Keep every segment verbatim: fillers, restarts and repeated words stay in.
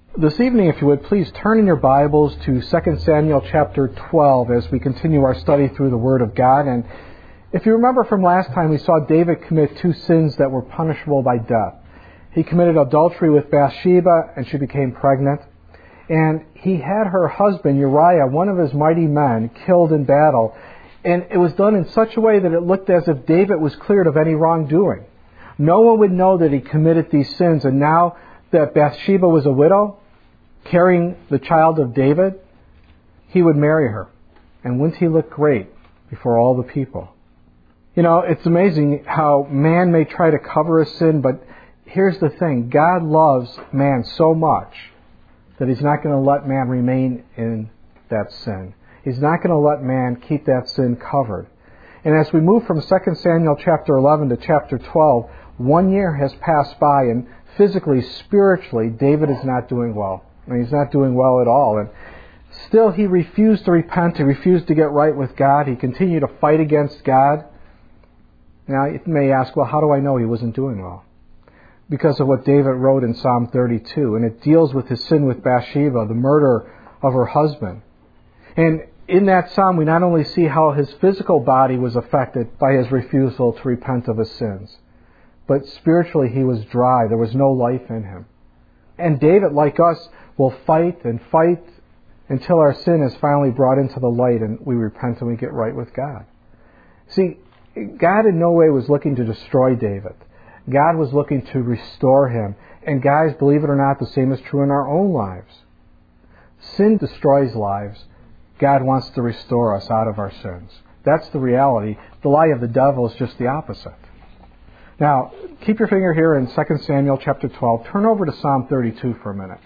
This evening, if you would, please turn in your Bibles to Second Samuel chapter twelve as we continue our study through the Word of God. And if you remember from last time, we saw David commit two sins that were punishable by death. He committed adultery with Bathsheba, and she became pregnant. And he had her husband, Uriah, one of his mighty men, killed in battle. And it was done in such a way that it looked as if David was cleared of any wrongdoing. No one would know that he committed these sins. And now that Bathsheba was a widow, carrying the child of David, he would marry her. And wouldn't he look great before all the people? You know, it's amazing how man may try to cover a sin, but here's the thing. God loves man so much that He's not going to let man remain in that sin. He's not going to let man keep that sin covered. And as we move from Second Samuel chapter eleven to chapter twelve, one year has passed by, and physically, spiritually, David is not doing well. I mean, he's not doing well at all. And still, he refused to repent. He refused to get right with God. He continued to fight against God. Now, you may ask, well, how do I know he wasn't doing well? Because of what David wrote in Psalm thirty-two. And it deals with his sin with Bathsheba, the murder of her husband. And in that psalm, we not only see how his physical body was affected by his refusal to repent of his sins, but spiritually he was dry. There was no life in him. And David, like us, will fight and fight until our sin is finally brought into the light and we repent and we get right with God. See, God in no way was looking to destroy David. God was looking to restore him. And guys, believe it or not, the same is true in our own lives. Sin destroys lives. God wants to restore us out of our sins. That's the reality. The lie of the devil is just the opposite. Now, keep your finger here in Second Samuel chapter twelve. Turn over to Psalm thirty-two for a minute.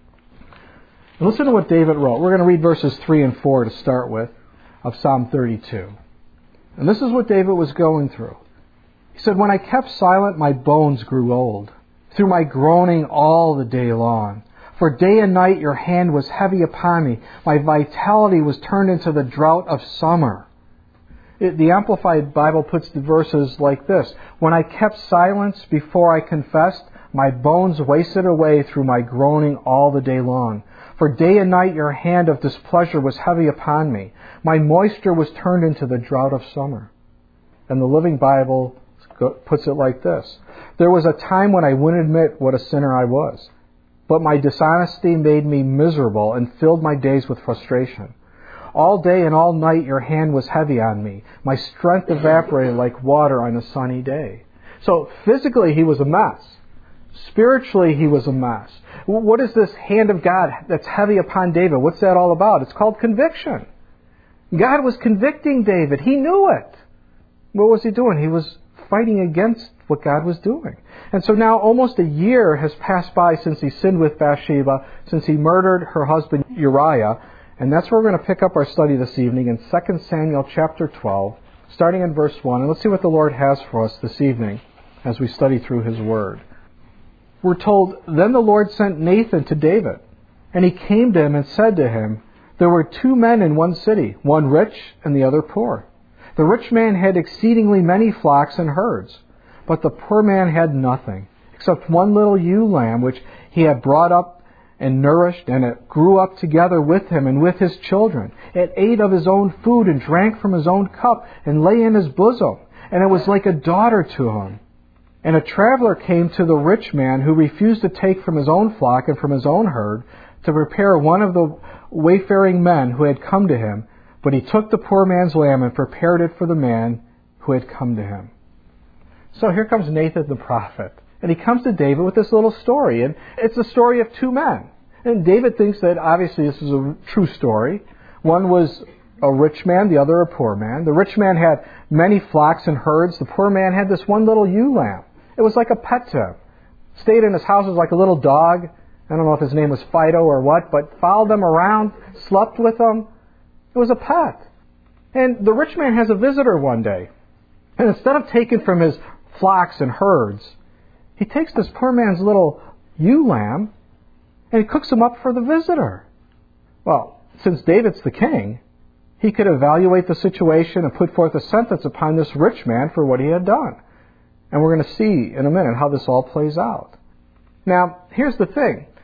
And listen to what David wrote. We're going to read verses three and four to start with of Psalm thirty-two. And this is what David was going through. He said, "When I kept silent, my bones grew old, through my groaning all the day long. For day and night your hand was heavy upon me. My vitality was turned into the drought of summer." It, the Amplified Bible puts the verses like this: "When I kept silence before I confessed, my bones wasted away through my groaning all the day long. For day and night your hand of displeasure was heavy upon me. My moisture was turned into the drought of summer." And the Living Bible puts it like this: "There was a time when I wouldn't admit what a sinner I was, but my dishonesty made me miserable and filled my days with frustration. All day and all night your hand was heavy on me. My strength evaporated like water on a sunny day." So physically he was a mess. Spiritually he was a mess. What is this hand of God that's heavy upon David? What's that all about? It's called conviction. God was convicting David. He knew it. What was he doing? He was fighting against what God was doing. And so now almost a year has passed by since he sinned with Bathsheba, since he murdered her husband Uriah. And that's where we're going to pick up our study this evening in Second Samuel chapter twelve, starting in verse one. And let's see what the Lord has for us this evening as we study through His Word. We're told, "Then the Lord sent Nathan to David, and he came to him and said to him, 'There were two men in one city, one rich and the other poor. The rich man had exceedingly many flocks and herds, but the poor man had nothing, except one little ewe lamb which he had brought up and nourished, and it grew up together with him and with his children. It ate of his own food and drank from his own cup and lay in his bosom, and it was like a daughter to him. And a traveler came to the rich man, who refused to take from his own flock and from his own herd to prepare one of the wayfaring men who had come to him. But he took the poor man's lamb and prepared it for the man who had come to him.'" So here comes Nathan the prophet. And he comes to David with this little story. And it's the story of two men. And David thinks that obviously this is a true story. One was a rich man, the other a poor man. The rich man had many flocks and herds. The poor man had this one little ewe lamb. It was like a pet to him. Stayed in his house as like a little dog. I don't know if his name was Fido or what, but followed them around, slept with them. It was a pet. And the rich man has a visitor one day. And instead of taking from his flocks and herds, he takes this poor man's little ewe lamb and he cooks him up for the visitor. Well, since David's the king, he could evaluate the situation and put forth a sentence upon this rich man for what he had done. And we're going to see in a minute how this all plays out. Now, here's the thing.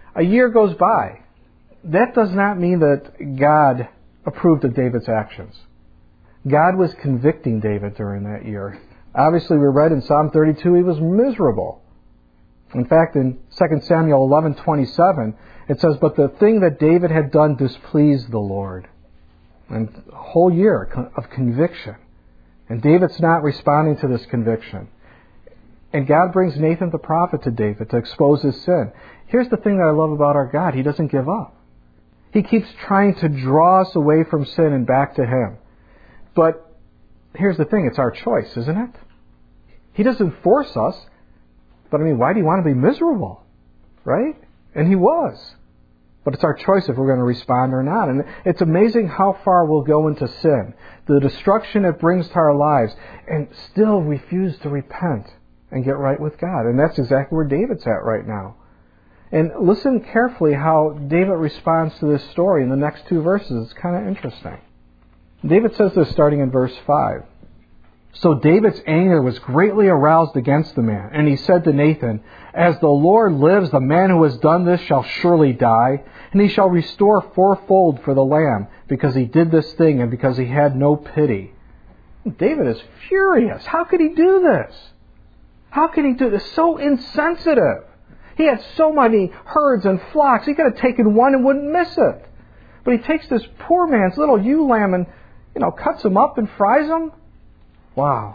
A year goes by. That does not mean that God approved of David's actions. God was convicting David during that year. Obviously, we read in Psalm thirty-two, he was miserable. In fact, in Second Samuel eleven twenty-seven, it says, "But the thing that David had done displeased the Lord." And a whole year of conviction. And David's not responding to this conviction. And God brings Nathan the prophet to David to expose his sin. Here's the thing that I love about our God. He doesn't give up. He keeps trying to draw us away from sin and back to Him. But here's the thing. It's our choice, isn't it? He doesn't force us. But I mean, why do you want to be miserable? Right? And he was. But it's our choice if we're going to respond or not. And it's amazing how far we'll go into sin, the destruction it brings to our lives, and still refuse to repent and get right with God. And that's exactly where David's at right now. And listen carefully how David responds to this story in the next two verses. It's kind of interesting. David says this starting in verse five. "So David's anger was greatly aroused against the man, and he said to Nathan, 'As the Lord lives, the man who has done this shall surely die, and he shall restore fourfold for the lamb, because he did this thing and because he had no pity.'" David is furious. How could he do this? How can he do this? So insensitive. He had so many herds and flocks. He could have taken one and wouldn't miss it. But he takes this poor man's little ewe lamb and, you know, cuts him up and fries him. Wow.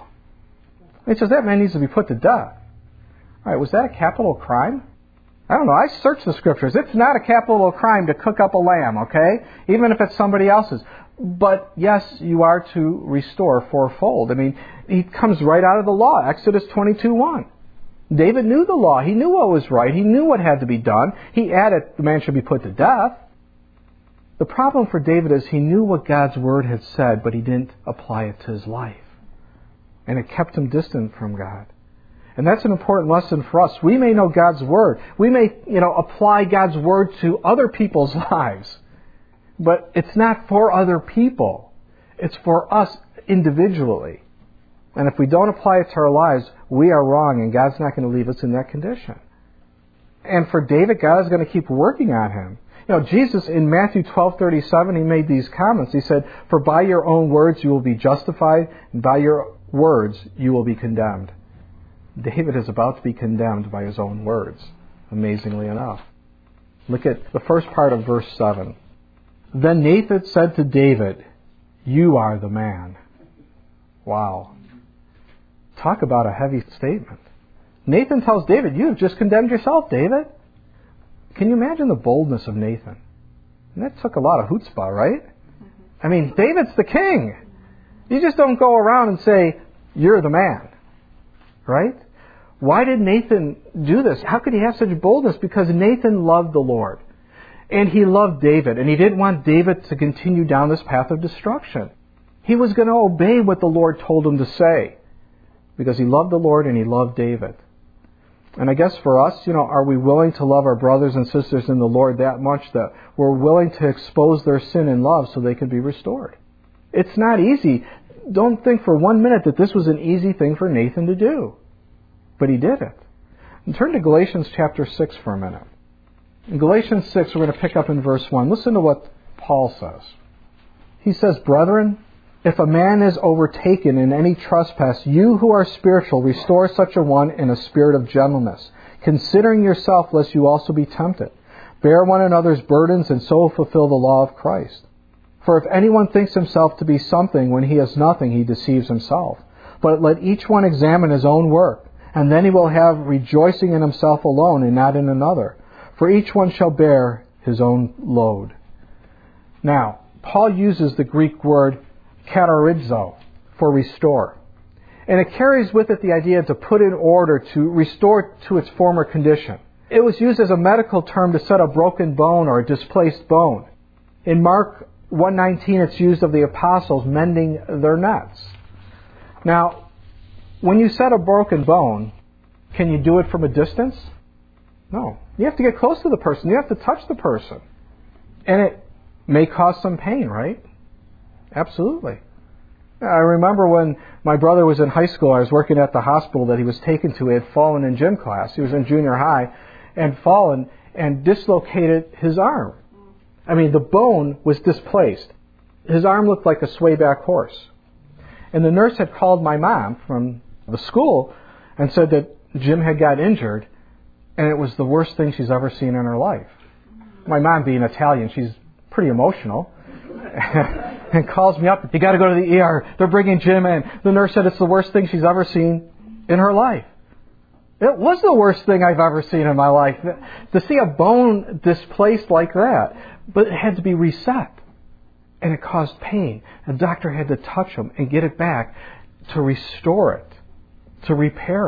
He says that man needs to be put to death. All right, was that a capital crime? I don't know. I searched the Scriptures. It's not a capital crime to cook up a lamb, okay? Even if it's somebody else's. But yes, you are to restore fourfold. I mean, he comes right out of the law, Exodus twenty-two one. David knew the law. He knew what was right. He knew what had to be done. He added the man should be put to death. The problem for David is he knew what God's Word had said, but he didn't apply it to his life. And it kept him distant from God. And that's an important lesson for us. We may know God's Word. We may, you know, apply God's Word to other people's lives. But it's not for other people. It's for us individually. And if we don't apply it to our lives, we are wrong, and God's not going to leave us in that condition. And for David, God is going to keep working on him. You know, Jesus in Matthew twelve thirty-seven, he made these comments. He said, "For by your own words you will be justified, and by your words you will be condemned." David is about to be condemned by his own words, amazingly enough. Look at the first part of verse seven. "Then Nathan said to David, 'You are the man.'" Wow. Talk about a heavy statement. Nathan tells David, "You have just condemned yourself, David." Can you imagine the boldness of Nathan? And that took a lot of chutzpah, right? I mean, David's the king. You just don't go around and say, "You're the man." Right? Why did Nathan do this? How could he have such boldness? Because Nathan loved the Lord. And he loved David. And he didn't want David to continue down this path of destruction. He was going to obey what the Lord told him to say. Because he loved the Lord and he loved David. And I guess for us, you know, are we willing to love our brothers and sisters in the Lord that much that we're willing to expose their sin in love so they can be restored? It's not easy. Don't think for one minute that this was an easy thing for Nathan to do. But he did it. And turn to Galatians chapter six for a minute. In Galatians six, we're going to pick up in verse one. Listen to what Paul says. He says, "Brethren, if a man is overtaken in any trespass, you who are spiritual, restore such a one in a spirit of gentleness, considering yourself lest you also be tempted. Bear one another's burdens and so fulfill the law of Christ. For if anyone thinks himself to be something when he is nothing, he deceives himself. But let each one examine his own work, and then he will have rejoicing in himself alone and not in another. For each one shall bear his own load." Now, Paul uses the Greek word katarizo for restore. And it carries with it the idea to put in order, to restore to its former condition. It was used as a medical term to set a broken bone or a displaced bone. In Mark one nineteen, it's used of the apostles mending their nets. Now, when you set a broken bone, can you do it from a distance? No. You have to get close to the person. You have to touch the person. And it may cause some pain, right? Absolutely. I remember when my brother was in high school, I was working at the hospital that he was taken to. He had fallen in gym class. He was in junior high. and fall and, and dislocated his arm. I mean, the bone was displaced. His arm looked like a swayback horse. And the nurse had called my mom from the school and said that Jim had got injured, and it was the worst thing she's ever seen in her life. My mom, being Italian, she's pretty emotional, and calls me up, you got to go to the E R. They're bringing Jim in. The nurse said it's the worst thing she's ever seen in her life. It was the worst thing I've ever seen in my life. To see a bone displaced like that. But it had to be reset. And it caused pain. The doctor had to touch him and get it back to restore it, to repair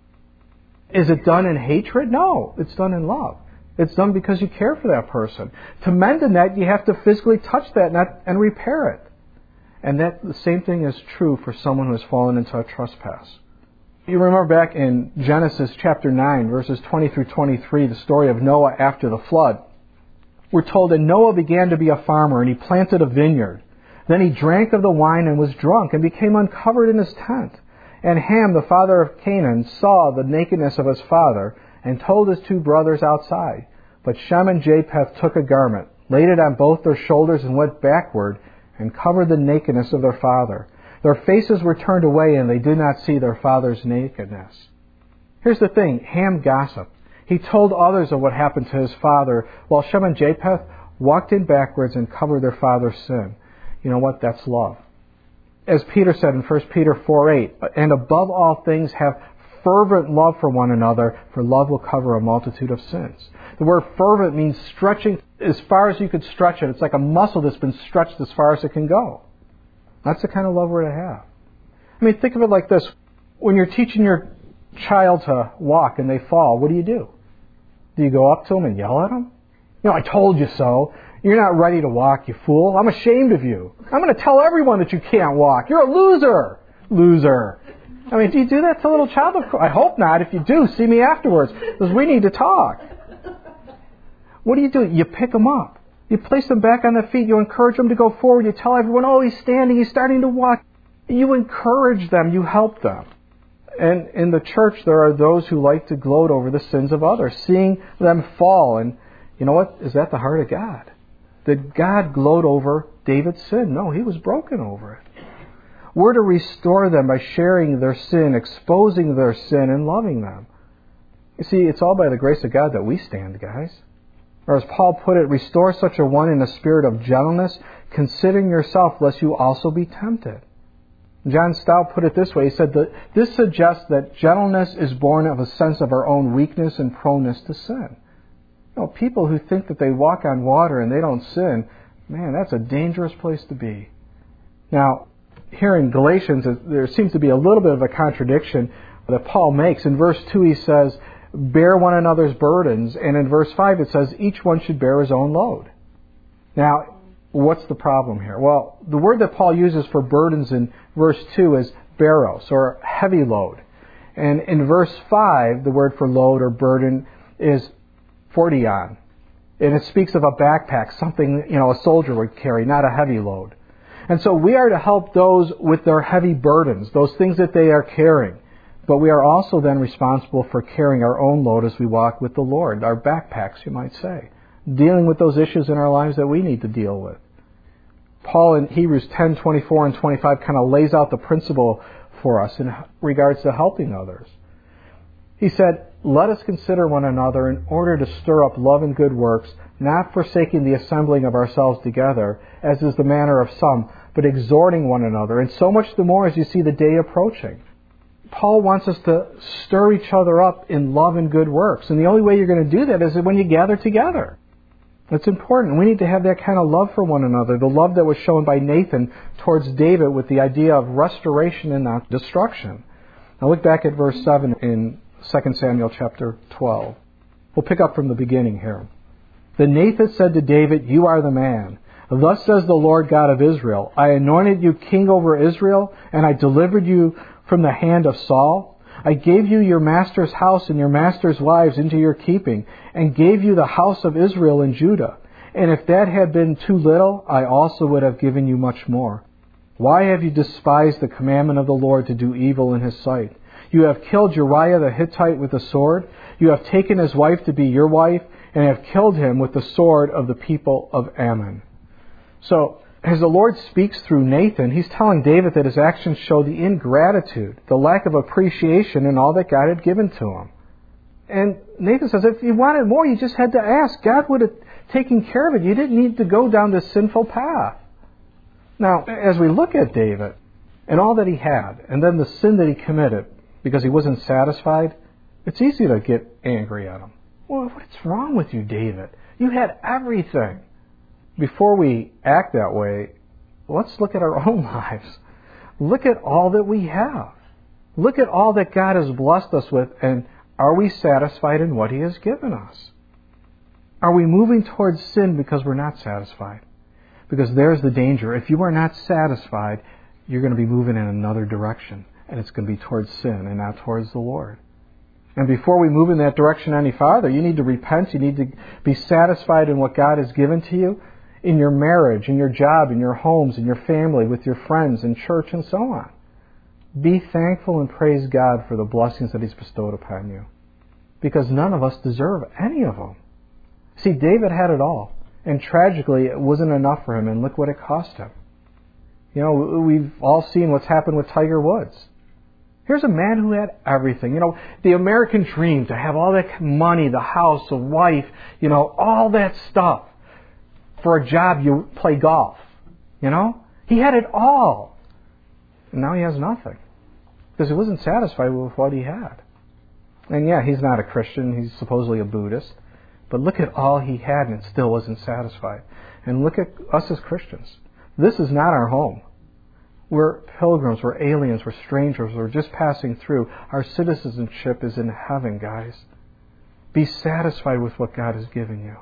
it. Is it done in hatred? No, it's done in love. It's done because you care for that person. To mend a net, you have to physically touch that net and repair it. And that the same thing is true for someone who has fallen into a trespass. You remember back in Genesis chapter nine, verses twenty through twenty-three, the story of Noah after the flood. We're told that Noah began to be a farmer, and he planted a vineyard. Then he drank of the wine and was drunk, and became uncovered in his tent. And Ham, the father of Canaan, saw the nakedness of his father, and told his two brothers outside. But Shem and Japheth took a garment, laid it on both their shoulders, and went backward, and covered the nakedness of their father. Their faces were turned away, and they did not see their father's nakedness. Here's the thing, Ham gossiped. He told others of what happened to his father, while Shem and Japheth walked in backwards and covered their father's sin. You know what? That's love. As Peter said in First Peter four eight, and above all things have fervent love for one another, for love will cover a multitude of sins. The word fervent means stretching as far as you could stretch it. It's like a muscle that's been stretched as far as it can go. That's the kind of love we're to have. I mean, think of it like this. When you're teaching your child to walk and they fall, what do you do? Do you go up to them and yell at them? You know, I told you so. You're not ready to walk, you fool. I'm ashamed of you. I'm going to tell everyone that you can't walk. You're a loser. Loser. I mean, do you do that to a little child? I hope not. If you do, see me afterwards, because we need to talk. What do you do? You pick them up. You place them back on their feet. You encourage them to go forward. You tell everyone, oh, he's standing. He's starting to walk. You encourage them. You help them. And in the church, there are those who like to gloat over the sins of others, seeing them fall. And you know what? Is that the heart of God? Did God gloat over David's sin? No, he was broken over it. We're to restore them by sharing their sin, exposing their sin, and loving them. You see, it's all by the grace of God that we stand, guys. Or as Paul put it, restore such a one in a spirit of gentleness, considering yourself, lest you also be tempted. John Stout put it this way. He said that this suggests that gentleness is born of a sense of our own weakness and proneness to sin. You know, people who think that they walk on water and they don't sin, man, that's a dangerous place to be. Now, here in Galatians, there seems to be a little bit of a contradiction that Paul makes. In verse two, he says, bear one another's burdens. And in verse five, it says, each one should bear his own load. Now, what's the problem here? Well, the word that Paul uses for burdens in verse two is baros, or heavy load. And in verse five, the word for load or burden is fortion. And it speaks of a backpack, something, you know, a soldier would carry, not a heavy load. And so we are to help those with their heavy burdens, those things that they are carrying. But we are also then responsible for carrying our own load as we walk with the Lord, our backpacks, you might say, dealing with those issues in our lives that we need to deal with. Paul in Hebrews ten twenty-four and twenty-five kind of lays out the principle for us in regards to helping others. He said, let us consider one another in order to stir up love and good works, not forsaking the assembling of ourselves together, as is the manner of some, but exhorting one another, and so much the more as you see the day approaching. Paul wants us to stir each other up in love and good works. And the only way you're going to do that is when you gather together. It's important. We need to have that kind of love for one another. The love that was shown by Nathan towards David with the idea of restoration and not destruction. Now look back at verse seven in Second Samuel chapter twelve. We'll pick up from the beginning here. Then Nathan said to David, you are the man. Thus says the Lord God of Israel, I anointed you king over Israel, and I delivered you from the hand of Saul. I gave you your master's house and your master's wives into your keeping, and gave you the house of Israel and Judah. And if that had been too little, I also would have given you much more. Why have you despised the commandment of the Lord to do evil in his sight? You have killed Uriah the Hittite with the sword. You have taken his wife to be your wife, and have killed him with the sword of the people of Ammon. So, as the Lord speaks through Nathan, He's telling David that his actions show the ingratitude, the lack of appreciation in all that God had given to him. And Nathan says, if you wanted more, you just had to ask. God would have taken care of it. You didn't need to go down this sinful path. Now, as we look at David and all that he had, and then the sin that he committed because he wasn't satisfied, it's easy to get angry at him. Well, what's wrong with you, David? You had everything. Before we act that way, let's look at our own lives. Look at all that we have. Look at all that God has blessed us with, and are we satisfied in what He has given us? Are we moving towards sin because we're not satisfied? Because there's the danger. If you are not satisfied, you're going to be moving in another direction, and it's going to be towards sin and not towards the Lord. And before we move in that direction any farther, you need to repent. You need to be satisfied in what God has given to you in your marriage, in your job, in your homes, in your family, with your friends, in church, and so on. Be thankful and praise God for the blessings that He's bestowed upon you. Because none of us deserve any of them. See, David had it all. And tragically, it wasn't enough for him, and look what it cost him. You know, we've all seen what's happened with Tiger Woods. Here's a man who had everything. You know, the American dream, to have all that money, the house, a wife, you know, all that stuff. For a job, you play golf. You know? He had it all. And now he has nothing. Because he wasn't satisfied with what he had. And yeah, he's not a Christian. He's supposedly a Buddhist. But look at all he had and it still wasn't satisfied. And look at us as Christians. This is not our home. We're pilgrims, we're aliens, we're strangers, we're just passing through. Our citizenship is in heaven, guys. Be satisfied with what God has given you.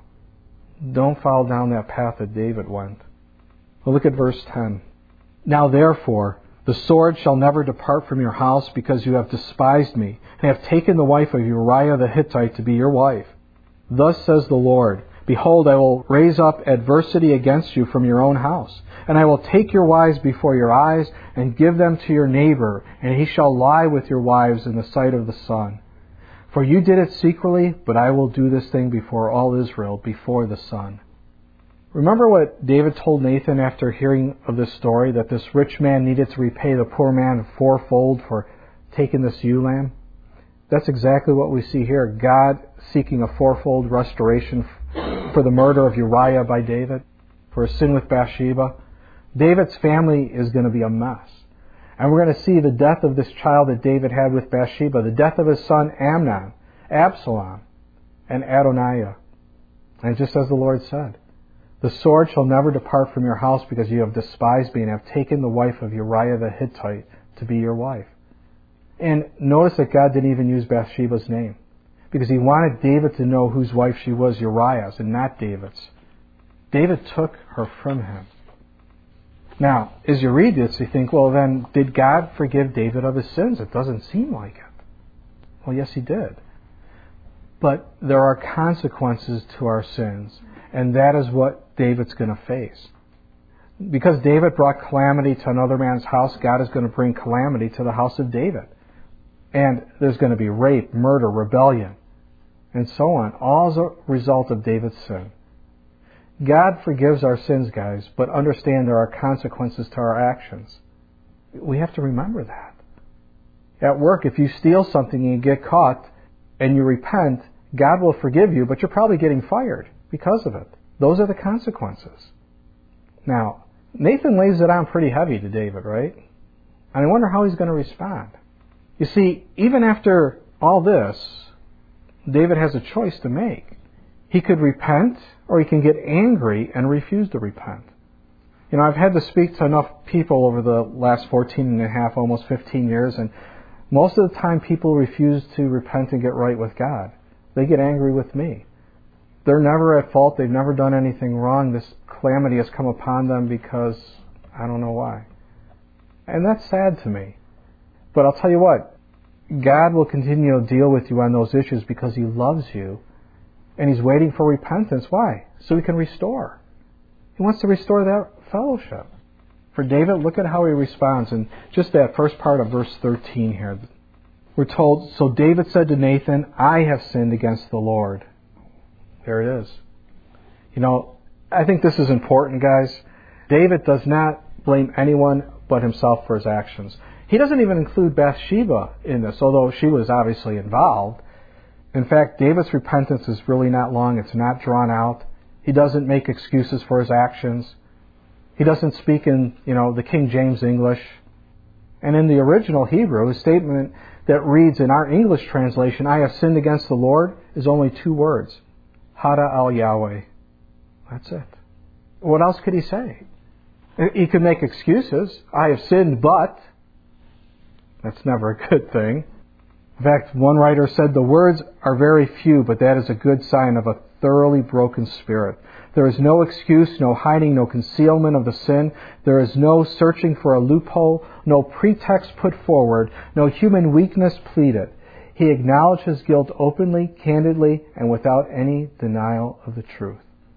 Don't follow down that path that David went. Well, look at verse ten. Now therefore, the sword shall never depart from your house, because you have despised me, and have taken the wife of Uriah the Hittite to be your wife. Thus says the Lord, Behold, I will raise up adversity against you from your own house, and I will take your wives before your eyes, and give them to your neighbor, and he shall lie with your wives in the sight of the sun. For you did it secretly, but I will do this thing before all Israel, before the sun. Remember what David told Nathan after hearing of this story, that this rich man needed to repay the poor man fourfold for taking this ewe lamb? That's exactly what we see here. God seeking a fourfold restoration for the murder of Uriah by David, for his sin with Bathsheba. David's family is going to be a mess. And we're going to see the death of this child that David had with Bathsheba, the death of his son Amnon, Absalom, and Adoniah. And just as the Lord said, the sword shall never depart from your house, because you have despised me and have taken the wife of Uriah the Hittite to be your wife. And notice that God didn't even use Bathsheba's name, because He wanted David to know whose wife she was, Uriah's, and not David's. David took her from him. Now, as you read this, you think, well then, did God forgive David of his sins? It doesn't seem like it. Well, yes, He did. But there are consequences to our sins, and that is what David's going to face. Because David brought calamity to another man's house, God is going to bring calamity to the house of David. And there's going to be rape, murder, rebellion, and so on, all as a result of David's sin. God forgives our sins, guys, but understand there are consequences to our actions. We have to remember that. At work, if you steal something and you get caught and you repent, God will forgive you, but you're probably getting fired because of it. Those are the consequences. Now, Nathan lays it on pretty heavy to David, right? And I wonder how he's going to respond. You see, even after all this, David has a choice to make. He could repent, or he can get angry and refuse to repent. You know, I've had to speak to enough people over the last fourteen and a half, almost fifteen years, and most of the time people refuse to repent and get right with God. They get angry with me. They're never at fault. They've never done anything wrong. This calamity has come upon them because I don't know why. And that's sad to me. But I'll tell you what, God will continue to deal with you on those issues because He loves you. And He's waiting for repentance. Why? So He can restore. He wants to restore that fellowship. For David, look at how he responds in just that first part of verse thirteen here. we're told, so David said to Nathan, I have sinned against the Lord. There it is. You know, I think this is important, guys. David does not blame anyone but himself for his actions. He doesn't even include Bathsheba in this, although she was obviously involved. In fact, David's repentance is really not long. It's not drawn out. He doesn't make excuses for his actions. He doesn't speak in, you know, the King James English. And in the original Hebrew, his statement that reads in our English translation, I have sinned against the Lord, is only two words. Hada al Yahweh. That's it. What else could he say? He could make excuses. I have sinned, but... That's never a good thing. In fact, one writer said, the words are very few, but that is a good sign of a thoroughly broken spirit. There is no excuse, no hiding, no concealment of the sin. There is no searching for a loophole, no pretext put forward, no human weakness pleaded. He acknowledged his guilt openly, candidly, and without any denial of the truth.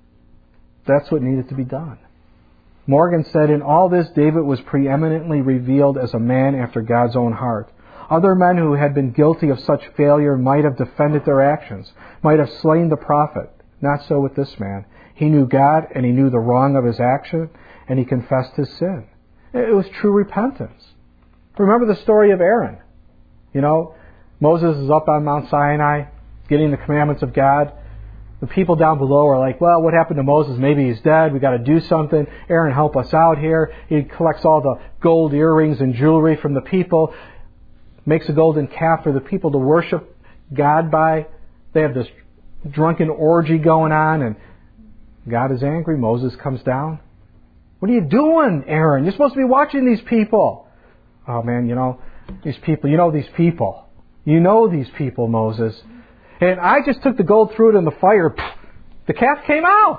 That's what needed to be done. Morgan said, in all this, David was preeminently revealed as a man after God's own heart. Other men who had been guilty of such failure might have defended their actions, might have slain the prophet. Not so with this man. He knew God, and he knew the wrong of his action, and he confessed his sin. It was true repentance. Remember the story of Aaron. You know, Moses is up on Mount Sinai, getting the commandments of God. The people down below are like, well, what happened to Moses? Maybe he's dead. We've got to do something. Aaron, help us out here. He collects all the gold earrings and jewelry from the people, makes a golden calf for the people to worship God by. They have this drunken orgy going on, and God is angry. Moses comes down. What are you doing, Aaron? You're supposed to be watching these people. Oh, man, you know, these people, you know these people. You know these people, Moses. And I just took the gold, threw it in the fire. The calf came out.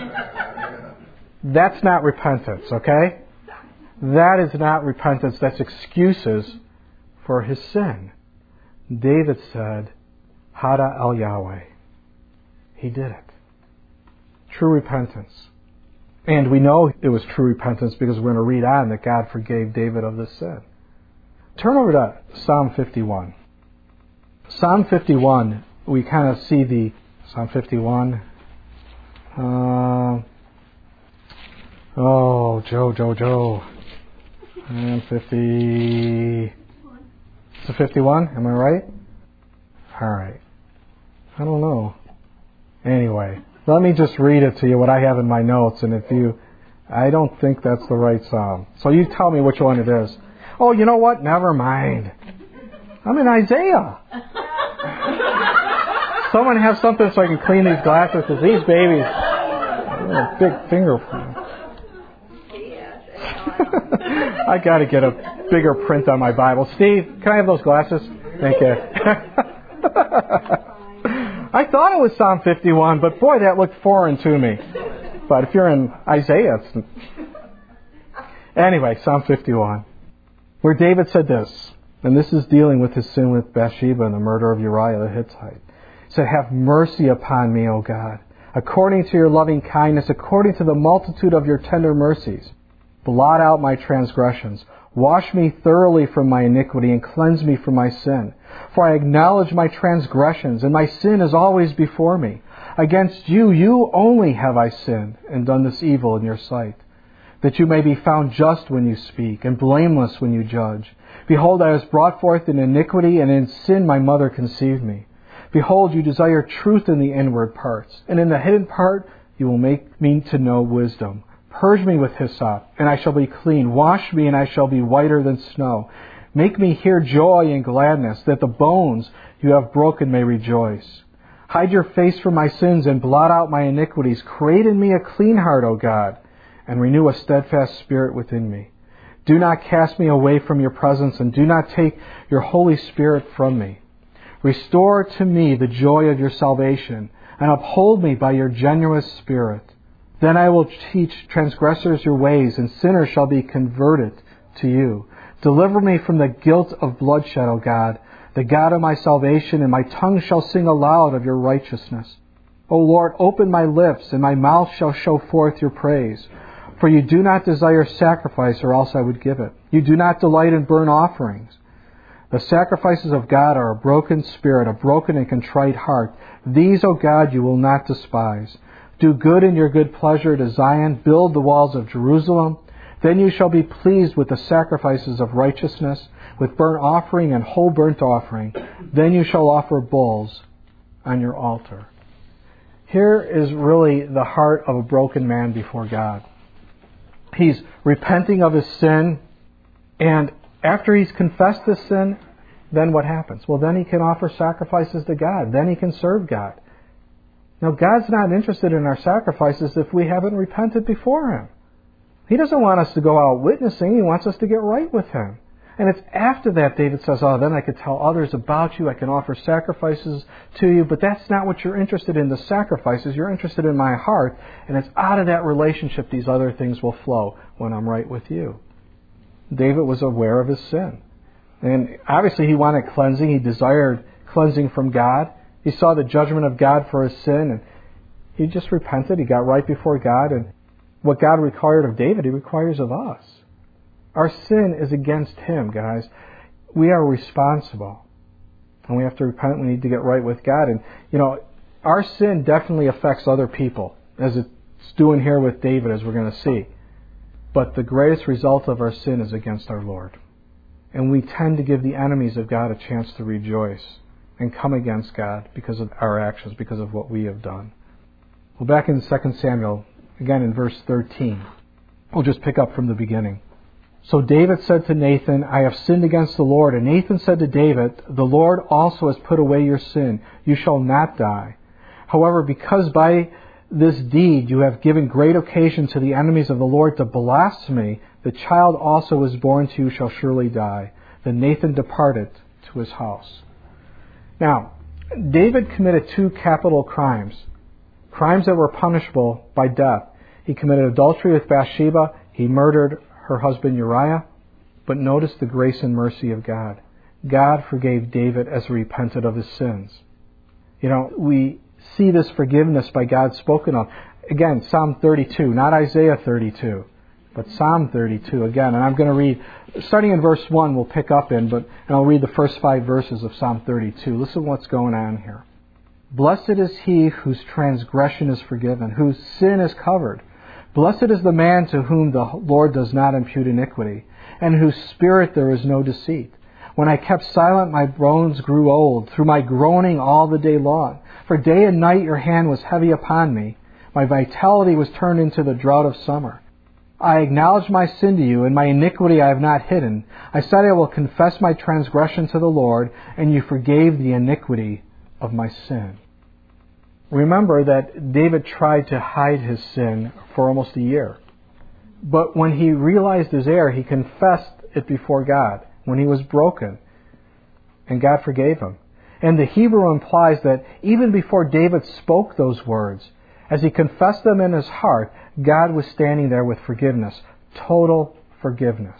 That's not repentance, okay? That is not repentance. That's excuses for his sin. David said, Hada al Yahweh. He did it. True repentance. And we know it was true repentance because we're going to read on that God forgave David of this sin. Turn over to Psalm fifty-one. Psalm fifty-one, we kind of see the... Psalm fifty-one. Uh, oh, Joe, Joe, Joe. And fifty... Is it fifty-one? Am I right? All right. I don't know. Anyway, let me just read it to you, what I have in my notes, and if you... I don't think that's the right psalm. So you tell me which one it is. Oh, you know what? Never mind. I'm in Isaiah. Someone have something so I can clean these glasses, because these babies... A big finger for them. I got to get a bigger print on my Bible. Steve, can I have those glasses? Thank you. I thought it was Psalm fifty-one, but boy, that looked foreign to me. But if you're in Isaiah, it's... Anyway, Psalm fifty-one, where David said this, and this is dealing with his sin with Bathsheba and the murder of Uriah the Hittite. He said, have mercy upon me, O God, according to your loving kindness, according to the multitude of your tender mercies. Blot out my transgressions. Wash me thoroughly from my iniquity and cleanse me from my sin. For I acknowledge my transgressions, and my sin is always before me. Against you, you only have I sinned and done this evil in your sight, that you may be found just when you speak and blameless when you judge. Behold, I was brought forth in iniquity, and in sin my mother conceived me. Behold, you desire truth in the inward parts, and in the hidden part you will make me to know wisdom. Purge me with hyssop, and I shall be clean. Wash me, and I shall be whiter than snow. Make me hear joy and gladness, that the bones you have broken may rejoice. Hide your face from my sins, and blot out my iniquities. Create in me a clean heart, O God, and renew a steadfast spirit within me. Do not cast me away from your presence, and do not take your Holy Spirit from me. Restore to me the joy of your salvation, and uphold me by your generous spirit. Then I will teach transgressors your ways, and sinners shall be converted to you. Deliver me from the guilt of bloodshed, O God, the God of my salvation, and my tongue shall sing aloud of your righteousness. O Lord, open my lips, and my mouth shall show forth your praise. For you do not desire sacrifice, or else I would give it. You do not delight in burnt offerings. The sacrifices of God are a broken spirit, a broken and contrite heart. These, O God, you will not despise. Do good in your good pleasure to Zion. Build the walls of Jerusalem. Then you shall be pleased with the sacrifices of righteousness, with burnt offering and whole burnt offering. Then you shall offer bulls on your altar. Here is really the heart of a broken man before God. He's repenting of his sin, and after he's confessed his sin, then what happens? Well, then he can offer sacrifices to God. Then he can serve God. Now, God's not interested in our sacrifices if we haven't repented before Him. He doesn't want us to go out witnessing. He wants us to get right with Him. And it's after that David says, oh, then I could tell others about you. I can offer sacrifices to you. But that's not what you're interested in, the sacrifices. You're interested in my heart. And it's out of that relationship these other things will flow when I'm right with you. David was aware of his sin. And obviously he wanted cleansing. He desired cleansing from God. He saw the judgment of God for his sin. And he just repented. He got right before God. And what God required of David, He requires of us. Our sin is against Him, guys. We are responsible. And we have to repent. We need to get right with God. And, you know, our sin definitely affects other people, as it's doing here with David, as we're going to see. But the greatest result of our sin is against our Lord. And we tend to give the enemies of God a chance to rejoice and come against God because of our actions, because of what we have done. Well, back in Second Samuel, again in verse thirteen, we'll just pick up from the beginning. So David said to Nathan, I have sinned against the Lord. And Nathan said to David, the Lord also has put away your sin. You shall not die. However, because by this deed you have given great occasion to the enemies of the Lord to blaspheme, the child also who is born to you shall surely die. Then Nathan departed to his house. Now, David committed two capital crimes, crimes that were punishable by death. He committed adultery with Bathsheba. He murdered her husband Uriah. But notice the grace and mercy of God. God forgave David as he repented of his sins. You know, we see this forgiveness by God spoken of. Again, Psalm thirty-two, not Isaiah thirty-two, but Psalm thirty-two again. And I'm going to read, starting in verse one, we'll pick up in, but and I'll read the first five verses of Psalm thirty-two. Listen to what's going on here. Blessed is he whose transgression is forgiven, whose sin is covered. Blessed is the man to whom the Lord does not impute iniquity, and whose spirit there is no deceit. When I kept silent, my bones grew old, through my groaning all the day long. For day and night your hand was heavy upon me. My vitality was turned into the drought of summer. I acknowledged my sin to you, and my iniquity I have not hidden. I said I will confess my transgression to the Lord, and you forgave the iniquity of my sin. Remember that David tried to hide his sin for almost a year. But when he realized his error, he confessed it before God when he was broken. And God forgave him. And the Hebrew implies that even before David spoke those words, as he confessed them in his heart, God was standing there with forgiveness. Total forgiveness.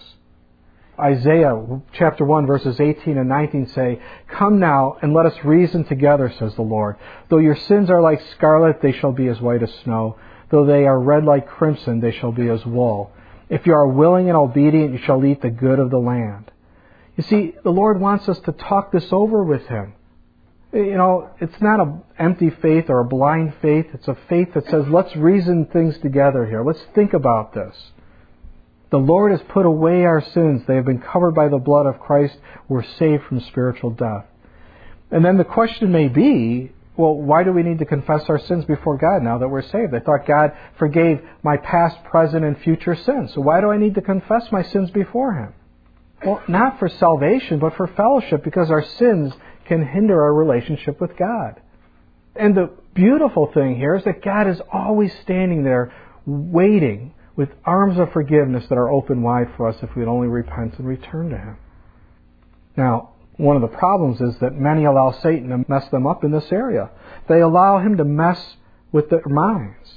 Isaiah chapter one verses eighteen and nineteen say, Come now and let us reason together, says the Lord. Though your sins are like scarlet, they shall be as white as snow. Though they are red like crimson, they shall be as wool. If you are willing and obedient, you shall eat the good of the land. You see, the Lord wants us to talk this over with Him. You know, it's not an empty faith or a blind faith. It's a faith that says, let's reason things together here. Let's think about this. The Lord has put away our sins. They have been covered by the blood of Christ. We're saved from spiritual death. And then the question may be, well, why do we need to confess our sins before God now that we're saved? I thought God forgave my past, present, and future sins. So why do I need to confess my sins before Him? Well, not for salvation, but for fellowship, because our sins can hinder our relationship with God. And the beautiful thing here is that God is always standing there waiting with arms of forgiveness that are open wide for us if we'd only repent and return to Him. Now, one of the problems is that many allow Satan to mess them up in this area. They allow him to mess with their minds.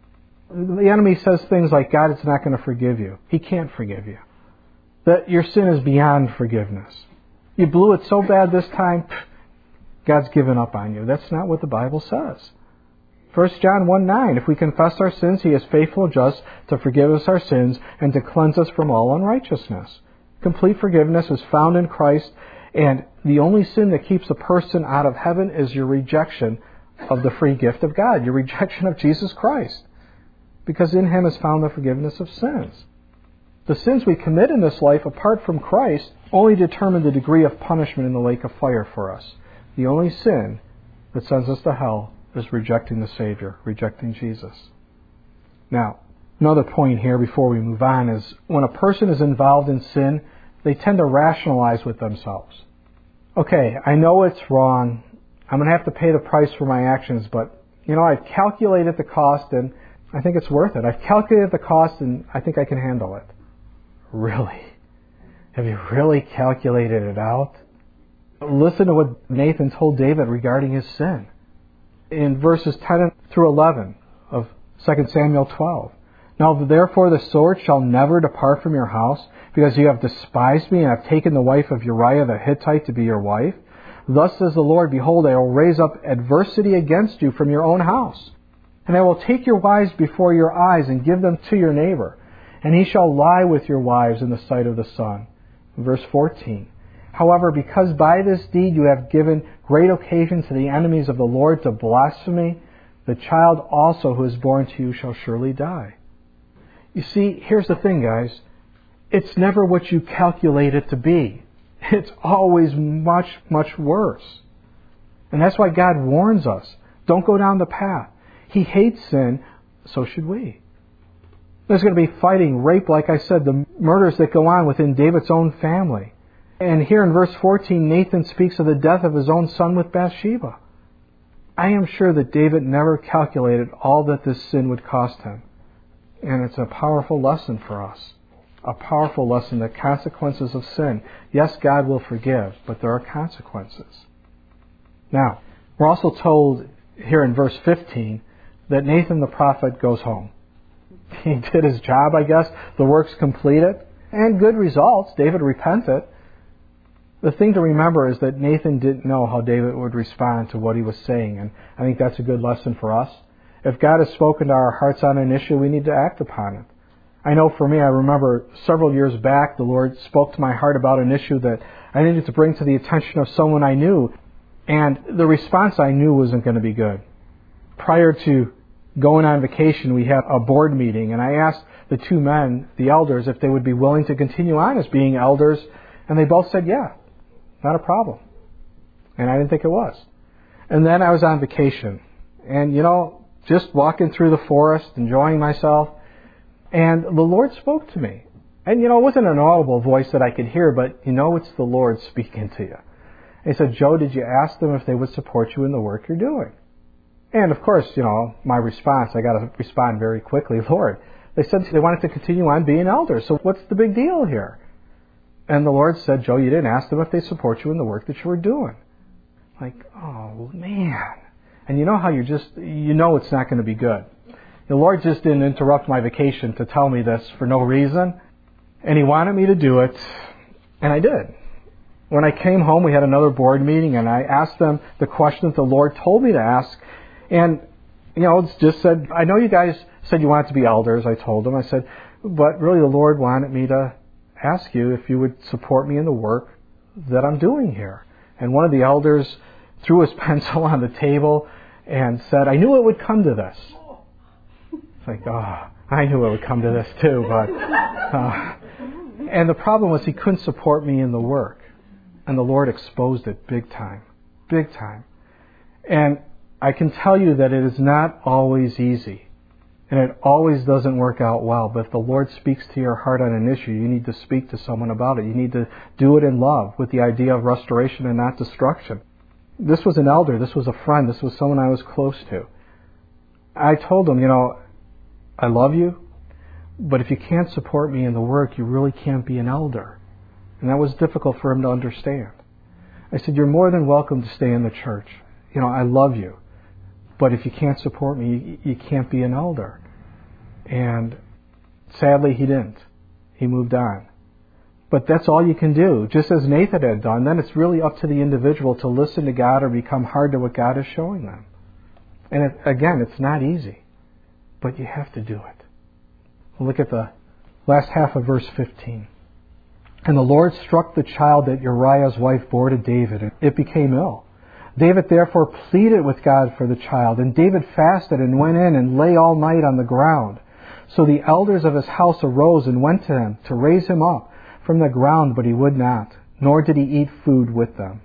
The enemy says things like, God is not going to forgive you. He can't forgive you. That your sin is beyond forgiveness. You blew it so bad this time, God's given up on you. That's not what the Bible says. First John one nine, if we confess our sins, He is faithful and just to forgive us our sins and to cleanse us from all unrighteousness. Complete forgiveness is found in Christ, And the only sin that keeps a person out of heaven is your rejection of the free gift of God, your rejection of Jesus Christ. Because in Him is found the forgiveness of sins. The sins we commit in this life apart from Christ only determine the degree of punishment in the lake of fire for us. The only sin that sends us to hell is rejecting the Savior, rejecting Jesus. Now, another point here before we move on is when a person is involved in sin, they tend to rationalize with themselves. Okay, I know it's wrong. I'm going to have to pay the price for my actions, but, you know, I've calculated the cost and I think it's worth it. I've calculated the cost and I think I can handle it. Really? Have you really calculated it out? Listen to what Nathan told David regarding his sin. In verses ten through eleven of Second Samuel twelve. Now therefore the sword shall never depart from your house, because you have despised me and have taken the wife of Uriah the Hittite to be your wife. Thus says the Lord, behold, I will raise up adversity against you from your own house. And I will take your wives before your eyes and give them to your neighbor. And he shall lie with your wives in the sight of the sun. Verse fourteen. However, because by this deed you have given great occasion to the enemies of the Lord to blaspheme, the child also who is born to you shall surely die. You see, here's the thing, guys. It's never what you calculate it to be. It's always much, much worse. And that's why God warns us. Don't go down the path. He hates sin, so should we. There's going to be fighting, rape, like I said, the murders that go on within David's own family. And here in verse fourteen, Nathan speaks of the death of his own son with Bathsheba. I am sure that David never calculated all that this sin would cost him. And it's a powerful lesson for us. A powerful lesson, the consequences of sin. Yes, God will forgive, but there are consequences. Now, we're also told here in verse fifteen that Nathan the prophet goes home. He did his job, I guess. The work's completed. And good results. David repented. The thing to remember is that Nathan didn't know how David would respond to what he was saying. And I think that's a good lesson for us. If God has spoken to our hearts on an issue, we need to act upon it. I know for me, I remember several years back, the Lord spoke to my heart about an issue that I needed to bring to the attention of someone I knew. And the response I knew wasn't going to be good. Prior to going on vacation, we had a board meeting, and I asked the two men, the elders, if they would be willing to continue on as being elders, and they both said, yeah, not a problem. And I didn't think it was. And then I was on vacation, and, you know, just walking through the forest, enjoying myself, and the Lord spoke to me. And, you know, it wasn't an audible voice that I could hear, but, you know, it's the Lord speaking to you. And he said, Joe, did you ask them if they would support you in the work you're doing? And, of course, you know, my response, I got to respond very quickly, Lord. They said they wanted to continue on being elders, so what's the big deal here? And the Lord said, Joe, you didn't ask them if they support you in the work that you were doing. Like, oh, man. And you know how you just, you know it's not going to be good. The Lord just didn't interrupt my vacation to tell me this for no reason. And He wanted me to do it, and I did. When I came home, we had another board meeting, and I asked them the question that the Lord told me to ask. And, you know, it's just said, I know you guys said you wanted to be elders, I told them. I said, but really the Lord wanted me to ask you if you would support me in the work that I'm doing here. And one of the elders threw his pencil on the table and said, I knew it would come to this. It's like, oh, I knew it would come to this too. But uh, and the problem was he couldn't support me in the work. And the Lord exposed it big time. Big time. And I can tell you that it is not always easy. And it always doesn't work out well. But if the Lord speaks to your heart on an issue, you need to speak to someone about it. You need to do it in love with the idea of restoration and not destruction. This was an elder. This was a friend. This was someone I was close to. I told him, you know, I love you, but if you can't support me in the work, you really can't be an elder. And that was difficult for him to understand. I said, you're more than welcome to stay in the church. You know, I love you. But if you can't support me, you can't be an elder. And sadly, he didn't. He moved on. But that's all you can do. Just as Nathan had done, then it's really up to the individual to listen to God or become hard to what God is showing them. And it, again, it's not easy. But you have to do it. We'll look at the last half of verse fifteen. And the Lord struck the child that Uriah's wife bore to David, and it became ill. David therefore pleaded with God for the child, and David fasted and went in and lay all night on the ground. So the elders of his house arose and went to him to raise him up from the ground, but he would not, nor did he eat food with them.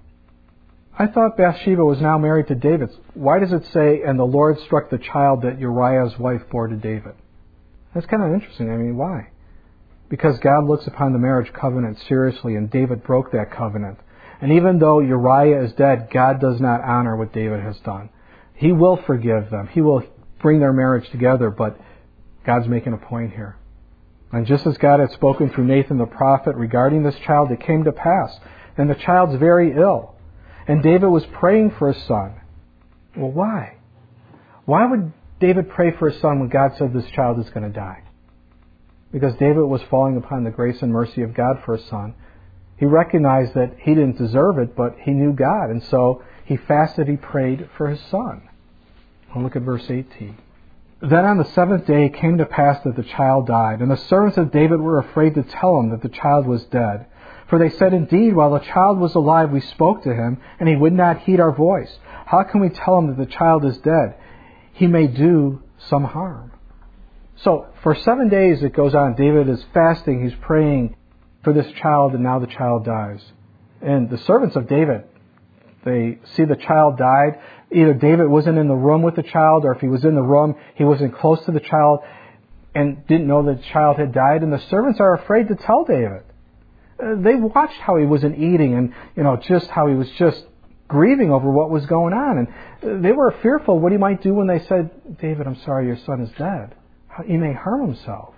I thought Bathsheba was now married to David. Why does it say, and the Lord struck the child that Uriah's wife bore to David? That's kind of interesting. I mean, why? Because God looks upon the marriage covenant seriously, and David broke that covenant. And even though Uriah is dead, God does not honor what David has done. He will forgive them. He will bring their marriage together, but God's making a point here. And just as God had spoken through Nathan the prophet regarding this child, it came to pass. And the child's very ill. And David was praying for his son. Well, why? Why would David pray for his son when God said this child is going to die? Because David was falling upon the grace and mercy of God for his son. He recognized that he didn't deserve it, but he knew God. And so he fasted, he prayed for his son. Well, look at verse eighteen. Then on the seventh day it came to pass that the child died. And the servants of David were afraid to tell him that the child was dead. For they said, indeed, while the child was alive, we spoke to him, and he would not heed our voice. How can we tell him that the child is dead? He may do some harm. So for seven days it goes on. David is fasting, he's praying for this child, and now the child dies. And the servants of David, they see the child died. Either David wasn't in the room with the child, or if he was in the room, he wasn't close to the child and didn't know that the child had died. And the servants are afraid to tell David. Uh, they watched how he wasn't eating, and you know just how he was just grieving over what was going on. And they were fearful what he might do when they said, David, I'm sorry, your son is dead. He may harm himself.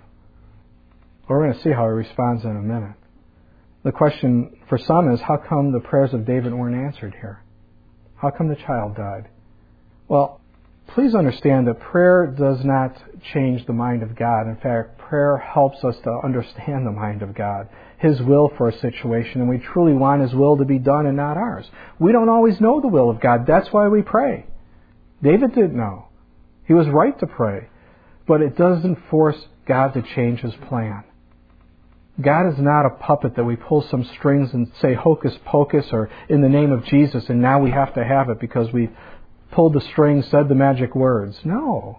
We're going to see how he responds in a minute. The question for some is, how come the prayers of David weren't answered here? How come the child died? Well, please understand that prayer does not change the mind of God. In fact, prayer helps us to understand the mind of God, His will for a situation, and we truly want His will to be done and not ours. We don't always know the will of God. That's why we pray. David didn't know. He was right to pray, but it doesn't force God to change His plan. God is not a puppet that we pull some strings and say hocus pocus or in the name of Jesus, and now we have to have it because we pulled the strings, said the magic words. No.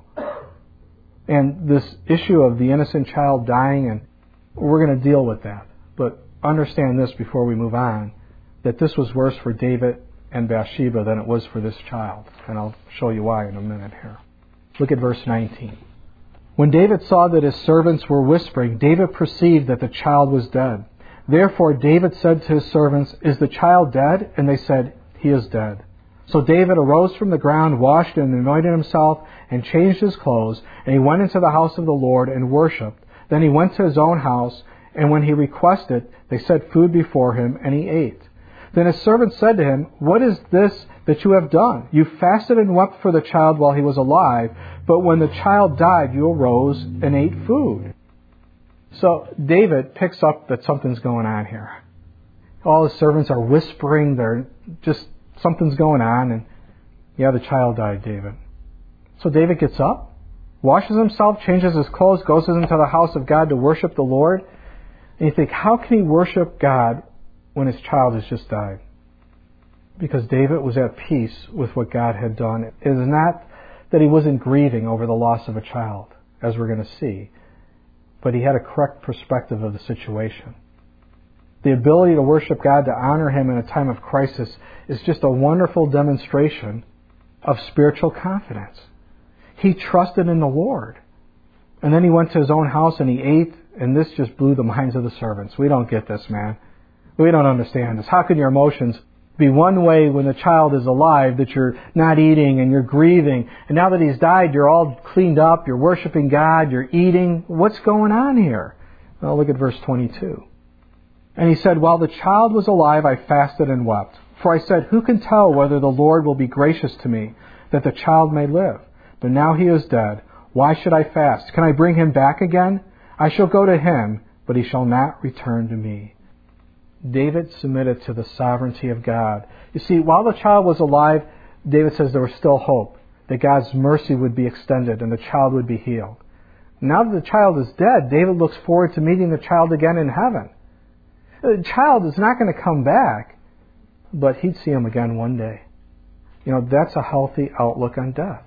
And this issue of the innocent child dying, and we're going to deal with that. But understand this before we move on, that this was worse for David and Bathsheba than it was for this child. And I'll show you why in a minute here. Look at verse nineteen. When David saw that his servants were whispering, David perceived that the child was dead. Therefore David said to his servants, Is the child dead? And they said, He is dead. So David arose from the ground, washed and anointed himself, and changed his clothes, and he went into the house of the Lord and worshipped. Then he went to his own house, and when he requested, they set food before him, and he ate. Then his servants said to him, What is this that you have done? You fasted and wept for the child while he was alive, but when the child died, you arose and ate food. So David picks up that something's going on here. All his servants are whispering, they're just, something's going on, and yeah, the child died, David. So David gets up, washes himself, changes his clothes, goes into the house of God to worship the Lord. And you think, how can he worship God when his child has just died? Because David was at peace with what God had done. It is not that he wasn't grieving over the loss of a child, as we're going to see, but he had a correct perspective of the situation. The ability to worship God, to honor Him in a time of crisis, is just a wonderful demonstration of spiritual confidence. He trusted in the Lord. And then he went to his own house and he ate, and this just blew the minds of the servants. We don't get this, man. We don't understand this. How can your emotions be one way when the child is alive, that you're not eating and you're grieving, and now that he's died, you're all cleaned up, you're worshiping God, you're eating? What's going on here? Well, look at verse twenty-two. And he said, While the child was alive, I fasted and wept. For I said, Who can tell whether the Lord will be gracious to me, that the child may live? But now he is dead. Why should I fast? Can I bring him back again? I shall go to him, but he shall not return to me. David submitted to the sovereignty of God. You see, while the child was alive, David says there was still hope, that God's mercy would be extended and the child would be healed. Now that the child is dead, David looks forward to meeting the child again in heaven. The child is not going to come back, but he'd see him again one day. You know, that's a healthy outlook on death.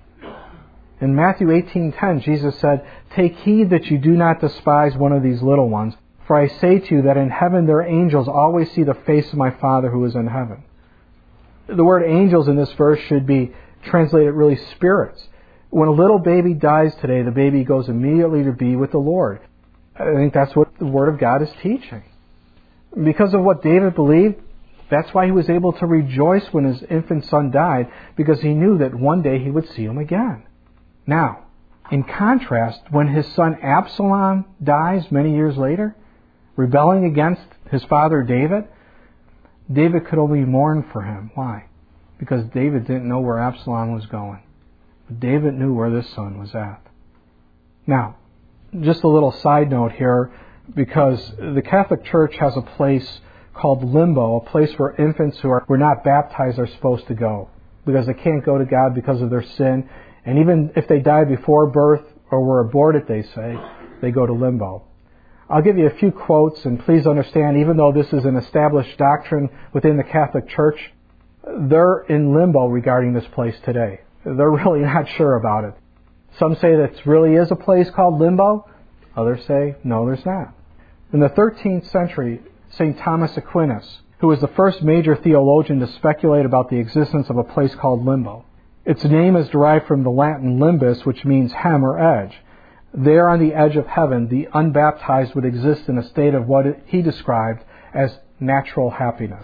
In Matthew eighteen ten, Jesus said, "Take heed that you do not despise one of these little ones, for I say to you that in heaven their angels always see the face of my Father who is in heaven." The word angels in this verse should be translated really spirits. When a little baby dies today, the baby goes immediately to be with the Lord. I think that's what the Word of God is teaching. Because of what David believed, that's why he was able to rejoice when his infant son died, because he knew that one day he would see him again. Now, in contrast, when his son Absalom dies many years later, rebelling against his father David, David could only mourn for him. Why? Because David didn't know where Absalom was going. But David knew where this son was at. Now, just a little side note here, because the Catholic Church has a place called limbo, a place where infants who are were not baptized are supposed to go, because they can't go to God because of their sin. And even if they die before birth or were aborted, they say, they go to limbo. I'll give you a few quotes, and please understand, even though this is an established doctrine within the Catholic Church, they're in limbo regarding this place today. They're really not sure about it. Some say that it really is a place called limbo. Others say, no, there's not. In the thirteenth century, Saint Thomas Aquinas, who was the first major theologian to speculate about the existence of a place called limbo. Its name is derived from the Latin limbus, which means hem or edge. There on the edge of heaven, the unbaptized would exist in a state of what he described as natural happiness.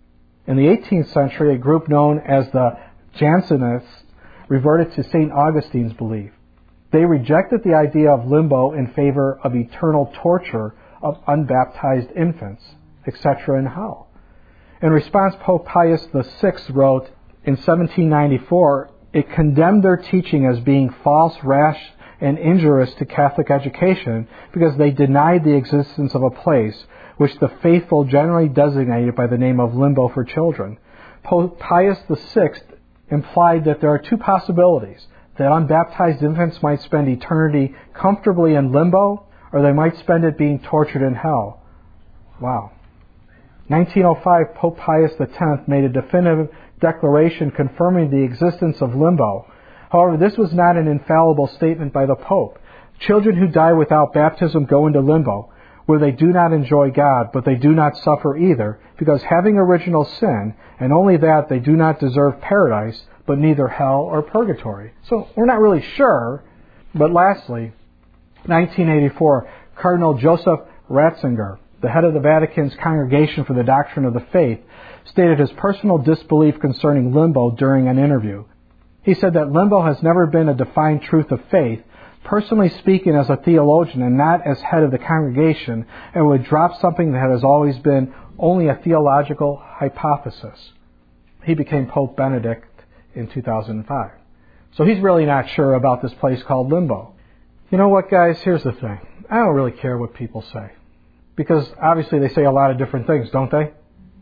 In the eighteenth century, a group known as the Jansenists reverted to Saint Augustine's belief. They rejected the idea of limbo in favor of eternal torture of unbaptized infants, et cetera in hell. In response, Pope Pius the Sixth wrote in seventeen ninety-four, it condemned their teaching as being false, rash, and injurious to Catholic education because they denied the existence of a place which the faithful generally designated by the name of limbo for children. Pope Pius the Sixth implied that there are two possibilities, that unbaptized infants might spend eternity comfortably in limbo, or they might spend it being tortured in hell. Wow. nineteen oh five, Pope Pius the Tenth made a definitive declaration confirming the existence of limbo. However, this was not an infallible statement by the Pope. Children who die without baptism go into limbo, where they do not enjoy God, but they do not suffer either, because having original sin, and only that, they do not deserve paradise, but neither hell or purgatory. So we're not really sure. But lastly, nineteen eighty-four, Cardinal Joseph Ratzinger, the head of the Vatican's Congregation for the Doctrine of the Faith, stated his personal disbelief concerning limbo during an interview. He said that limbo has never been a defined truth of faith. Personally speaking, as a theologian and not as head of the congregation, and would drop something that has always been only a theological hypothesis. He became Pope Benedict in two thousand five. So he's really not sure about this place called limbo. You know what, guys? Here's the thing. I don't really care what people say. Because obviously they say a lot of different things, don't they?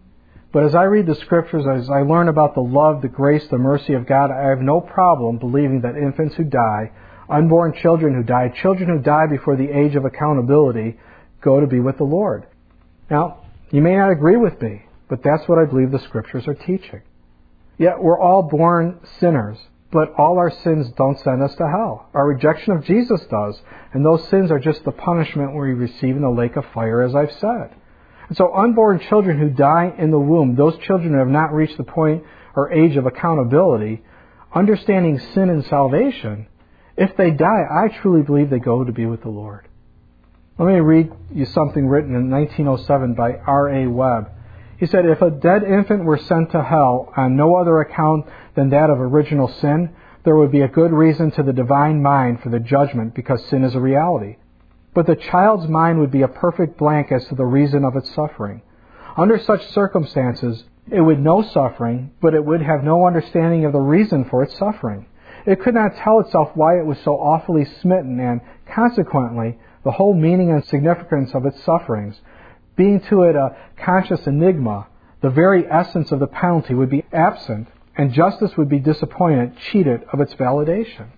But as I read the Scriptures, as I learn about the love, the grace, the mercy of God, I have no problem believing that infants who die, unborn children who die, children who die before the age of accountability, go to be with the Lord. Now, you may not agree with me, but that's what I believe the Scriptures are teaching. Yet we're all born sinners, but all our sins don't send us to hell. Our rejection of Jesus does, and those sins are just the punishment we receive in the lake of fire, as I've said. And so unborn children who die in the womb, those children who have not reached the point or age of accountability, understanding sin and salvation, if they die, I truly believe they go to be with the Lord. Let me read you something written in nineteen oh seven by R A Webb. He said, if a dead infant were sent to hell on no other account than that of original sin, there would be a good reason to the divine mind for the judgment, because sin is a reality. But the child's mind would be a perfect blank as to the reason of its suffering. Under such circumstances, it would know suffering, but it would have no understanding of the reason for its suffering. It could not tell itself why it was so awfully smitten, and consequently, the whole meaning and significance of its sufferings, being to it a conscious enigma, the very essence of the penalty would be absent, and justice would be disappointed, cheated of its validation.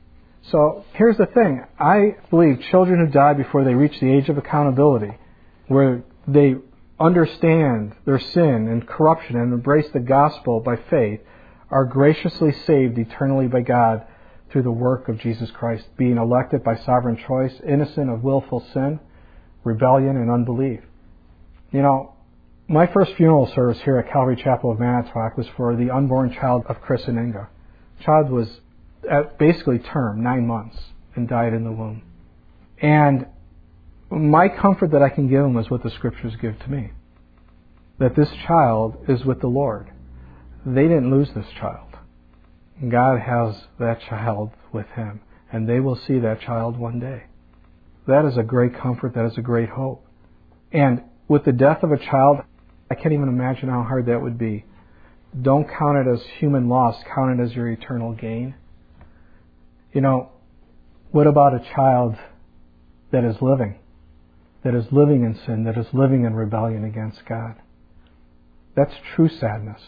So here's the thing. I believe children who die before they reach the age of accountability, where they understand their sin and corruption and embrace the gospel by faith are graciously saved eternally by God through the work of Jesus Christ, being elected by sovereign choice, innocent of willful sin, rebellion, and unbelief. You know, my first funeral service here at Calvary Chapel of Manitowoc was for the unborn child of Chris and Inga. The child was at basically term, nine months, and died in the womb. And my comfort that I can give them is what the Scriptures give to me. That this child is with the Lord. They didn't lose this child. God has that child with Him, and they will see that child one day. That is a great comfort. That is a great hope. And with the death of a child, I can't even imagine how hard that would be. Don't count it as human loss. Count it as your eternal gain. You know, what about a child that is living? That is living in sin, that is living in rebellion against God. That's true sadness.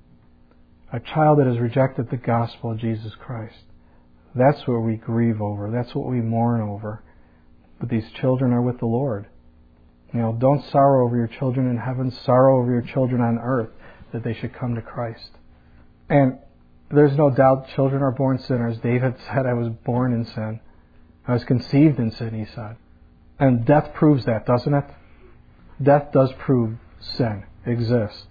A child that has rejected the gospel of Jesus Christ. That's what we grieve over. That's what we mourn over. But these children are with the Lord. You know, don't sorrow over your children in heaven. Sorrow over your children on earth, that they should come to Christ. And there's no doubt children are born sinners. David said, I was born in sin. I was conceived in sin, he said. And death proves that, doesn't it? Death does prove sin exists.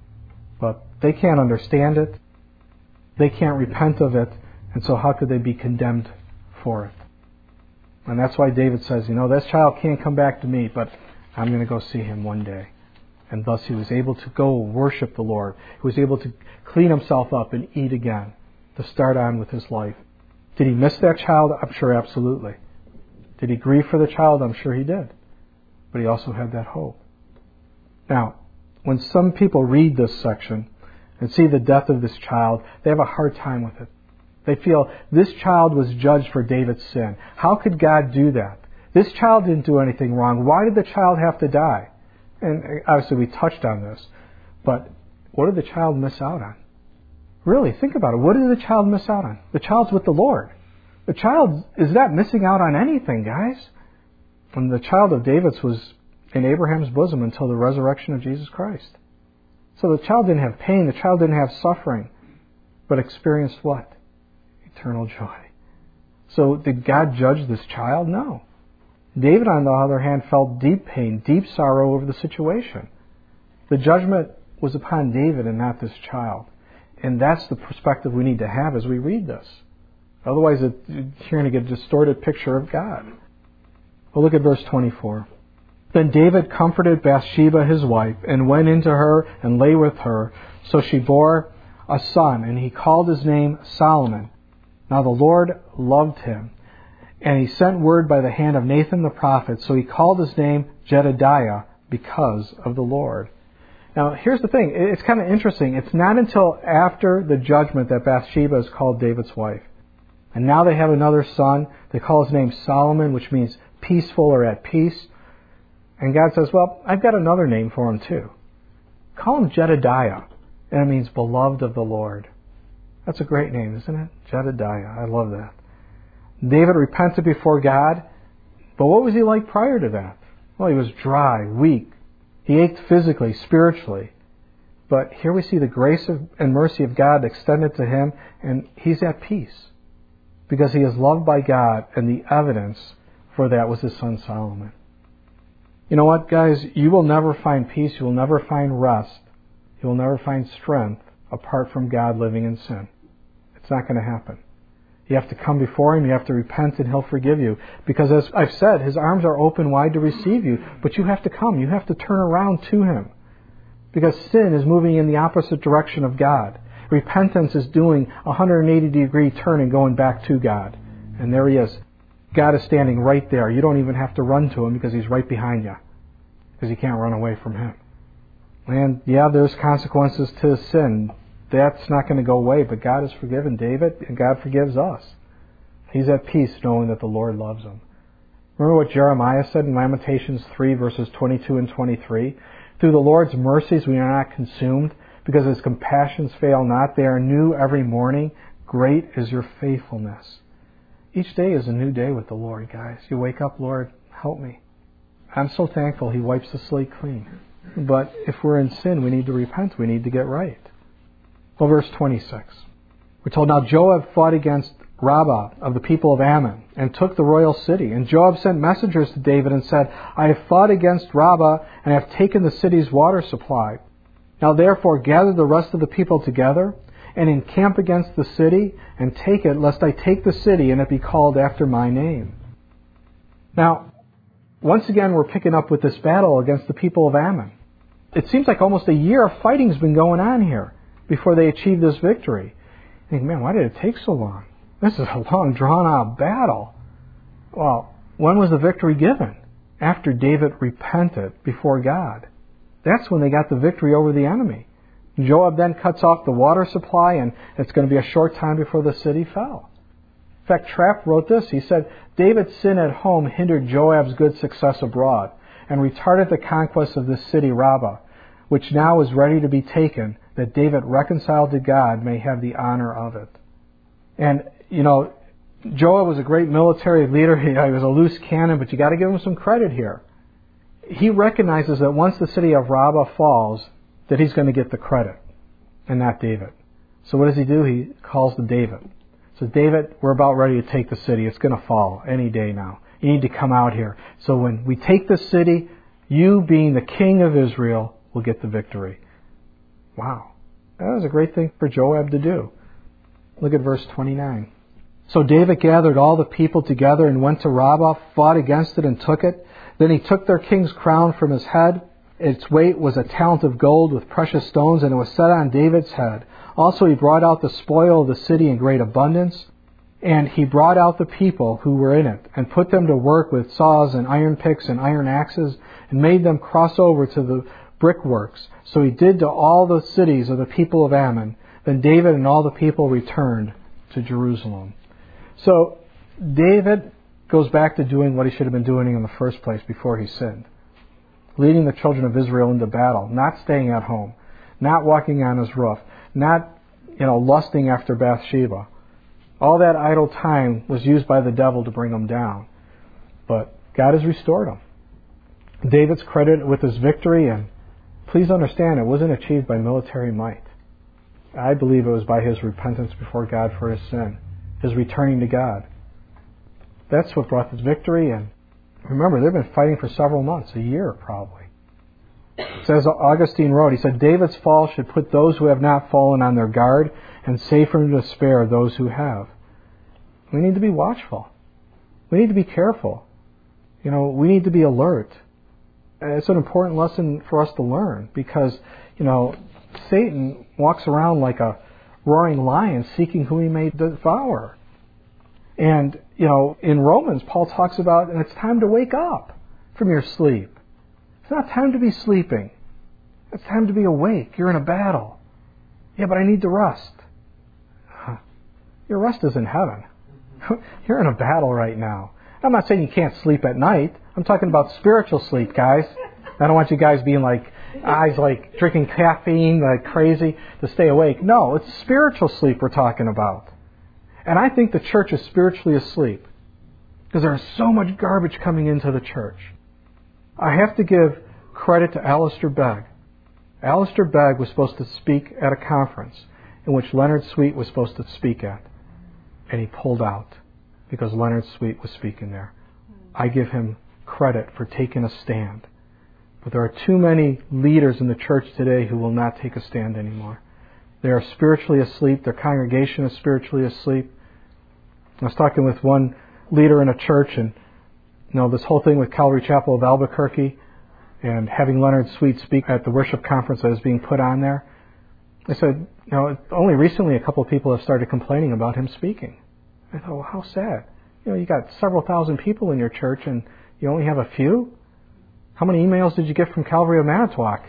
But they can't understand it. They can't repent of it. And so how could they be condemned for it? And that's why David says, you know, this child can't come back to me, but I'm going to go see him one day. And thus he was able to go worship the Lord. He was able to clean himself up and eat again, to start on with his life. Did he miss that child? I'm sure absolutely. Did he grieve for the child? I'm sure he did. But he also had that hope. Now, when some people read this section and see the death of this child, they have a hard time with it. They feel this child was judged for David's sin. How could God do that? This child didn't do anything wrong. Why did the child have to die? And obviously we touched on this. But what did the child miss out on? Really, think about it. What did the child miss out on? The child's with the Lord. The child is not missing out on anything, guys. And the child of David's was in Abraham's bosom until the resurrection of Jesus Christ. So the child didn't have pain. The child didn't have suffering. But experienced what? Eternal joy. So did God judge this child? No. David, on the other hand, felt deep pain, deep sorrow over the situation. The judgment was upon David and not this child. And that's the perspective we need to have as we read this. Otherwise, it, you're going to get a distorted picture of God. Well, look at verse twenty-four. Then David comforted Bathsheba, his wife, and went into her and lay with her. So she bore a son, and he called his name Solomon. Now the Lord loved him, and he sent word by the hand of Nathan the prophet. So he called his name Jedediah because of the Lord. Now, here's the thing. It's kind of interesting. It's not until after the judgment that Bathsheba is called David's wife. And now they have another son. They call his name Solomon, which means peaceful or at peace. And God says, well, I've got another name for him too. Call him Jedediah. And it means beloved of the Lord. That's a great name, isn't it? Jedediah. I love that. David repented before God. But what was he like prior to that? Well, he was dry, weak. He ached physically, spiritually. But here we see the grace of, and mercy of God extended to him, and he's at peace. Because he is loved by God, and the evidence for that was his son Solomon. You know what, guys? You will never find peace. You will never find rest. You will never find strength apart from God living in sin. It's not going to happen. You have to come before Him. You have to repent, and He'll forgive you. Because as I've said, His arms are open wide to receive you. But you have to come. You have to turn around to Him. Because sin is moving in the opposite direction of God. Repentance is doing a one hundred eighty degree turn and going back to God. And there He is. God is standing right there. You don't even have to run to Him because He's right behind you. Because you can't run away from Him. And yeah, there's consequences to sin. That's not going to go away. But God has forgiven David, and God forgives us. He's at peace knowing that the Lord loves him. Remember what Jeremiah said in Lamentations three, verses twenty-two and twenty-three? Through the Lord's mercies we are not consumed, because His compassions fail not. They are new every morning. Great is your faithfulness. Each day is a new day with the Lord, guys. You wake up, Lord, help me. I'm so thankful He wipes the slate clean. But if we're in sin, we need to repent. We need to get right. Well, verse twenty-six. We're told, now Joab fought against Rabbah of the people of Ammon and took the royal city. And Joab sent messengers to David and said, I have fought against Rabbah and have taken the city's water supply. Now therefore gather the rest of the people together and encamp against the city and take it, lest I take the city and it be called after my name. Now, once again, we're picking up with this battle against the people of Ammon. It seems like almost a year of fighting's been going on here before they achieve this victory. I think, man, why did it take so long? This is a long, drawn-out battle. Well, when was the victory given? After David repented before God. That's when they got the victory over the enemy. Joab then cuts off the water supply, and it's going to be a short time before the city fell. In fact, Trapp wrote this. He said, David's sin at home hindered Joab's good success abroad and retarded the conquest of this city, Rabbah, which now is ready to be taken, that David, reconciled to God, may have the honor of it. And, you know, Joab was a great military leader. He was a loose cannon, but you got to give him some credit here. He recognizes that once the city of Rabbah falls, that he's going to get the credit, and not David. So what does he do? He calls to David. Says, David, we're about ready to take the city. It's going to fall any day now. You need to come out here. So when we take the city, you, being the king of Israel, will get the victory. Wow. That was a great thing for Joab to do. Look at verse twenty-nine. So David gathered all the people together and went to Rabbah, fought against it, and took it. Then he took their king's crown from his head. Its weight was a talent of gold with precious stones, and it was set on David's head. Also he brought out the spoil of the city in great abundance, and he brought out the people who were in it, and put them to work with saws and iron picks and iron axes, and made them cross over to the brickworks. So he did to all the cities of the people of Ammon. Then David and all the people returned to Jerusalem. So David goes back to doing what he should have been doing in the first place before he sinned. Leading the children of Israel into battle, not staying at home, not walking on his roof, not, you know, lusting after Bathsheba. All that idle time was used by the devil to bring him down. But God has restored him. David's credited with his victory, and please understand, it wasn't achieved by military might. I believe it was by his repentance before God for his sin, his returning to God. That's what brought this victory, and remember, they've been fighting for several months, a year probably. As Augustine wrote, he said, David's fall should put those who have not fallen on their guard and save from despair those who have. We need to be watchful. We need to be careful. You know, we need to be alert. And it's an important lesson for us to learn because, you know, Satan walks around like a roaring lion seeking who he may devour. And, you know, in Romans, Paul talks about, and it's time to wake up from your sleep. It's not time to be sleeping. It's time to be awake. You're in a battle. Yeah, but I need to rest. Huh. Your rest is in heaven. You're in a battle right now. I'm not saying you can't sleep at night. I'm talking about spiritual sleep, guys. I don't want you guys being like, eyes like drinking caffeine like crazy to stay awake. No, it's spiritual sleep we're talking about. And I think the church is spiritually asleep because there is so much garbage coming into the church. I have to give credit to Alistair Begg. Alistair Begg was supposed to speak at a conference in which Leonard Sweet was supposed to speak at. And he pulled out because Leonard Sweet was speaking there. I give him credit for taking a stand. But there are too many leaders in the church today who will not take a stand anymore. They are spiritually asleep. Their congregation is spiritually asleep. I was talking with one leader in a church, and you know, this whole thing with Calvary Chapel of Albuquerque and having Leonard Sweet speak at the worship conference that is being put on there. I said, you know, only recently a couple of people have started complaining about him speaking. I thought, well, how sad. You know, you got several thousand people in your church and you only have a few? How many emails did you get from Calvary of Manitowoc?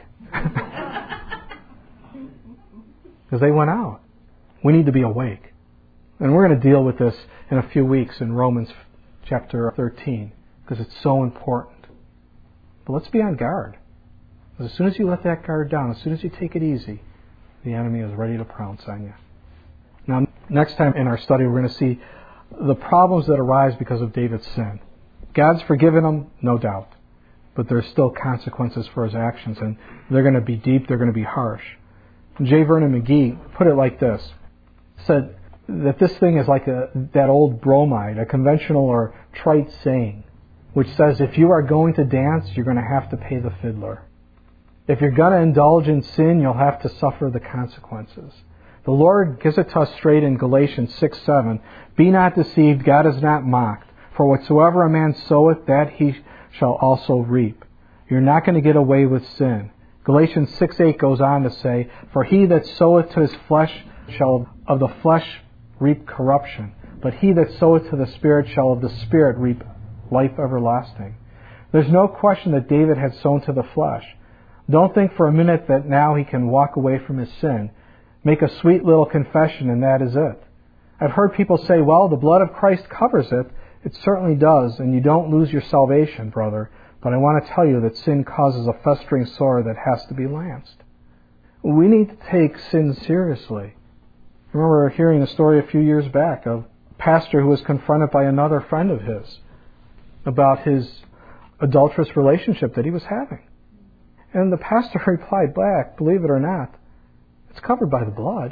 Because they went out. We need to be awake. And we're going to deal with this in a few weeks in Romans chapter thirteen, because it's so important. But let's be on guard. Because as soon as you let that guard down, as soon as you take it easy, the enemy is ready to pounce on you. Now, next time in our study, we're going to see the problems that arise because of David's sin. God's forgiven him, no doubt. but there's still consequences for his actions, and they're going to be deep, they're going to be harsh. J. Vernon McGee put it like this, said that this thing is like a, that old bromide, a conventional or trite saying, which says if you are going to dance, you're going to have to pay the fiddler. If you're going to indulge in sin, you'll have to suffer the consequences. The Lord gives it to us straight in Galatians six seven. Be not deceived, God is not mocked. For whatsoever a man soweth, that he shall also reap. You're not going to get away with sin. Galatians six eight goes on to say, For he that soweth to his flesh shall of the flesh reap corruption, but he that soweth to the Spirit shall of the Spirit reap life everlasting. There's no question that David had sown to the flesh. Don't think for a minute that now he can walk away from his sin. Make a sweet little confession and that is it. I've heard people say, well, the blood of Christ covers it. It certainly does, and you don't lose your salvation, brother. But I want to tell you that sin causes a festering sore that has to be lanced. We need to take sin seriously. I remember hearing a story a few years back of a pastor who was confronted by another friend of his about his adulterous relationship that he was having. And the pastor replied back, believe it or not, it's covered by the blood.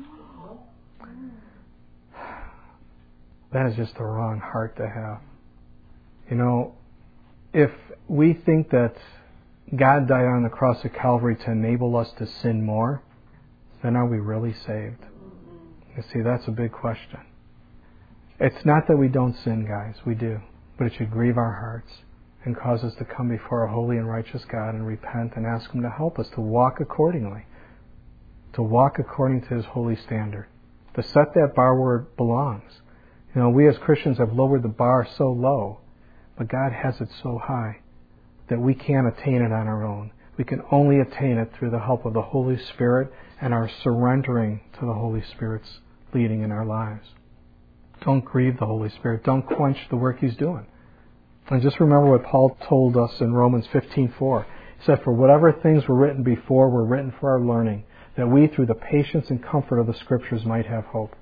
That is just the wrong heart to have. You know, if we think that God died on the cross of Calvary to enable us to sin more, then are we really saved? You see, that's a big question. It's not that we don't sin, guys. We do. But it should grieve our hearts and cause us to come before a holy and righteous God and repent and ask Him to help us to walk accordingly. To walk according to His holy standard. To set that bar where it belongs. You know, we as Christians have lowered the bar so low, but God has it so high that we can't attain it on our own. We can only attain it through the help of the Holy Spirit and our surrendering to the Holy Spirit's leading in our lives. Don't grieve the Holy Spirit. Don't quench the work He's doing. And just remember what Paul told us in Romans fifteen four. He said, For whatever things were written before were written for our learning, that we through the patience and comfort of the Scriptures might have hope.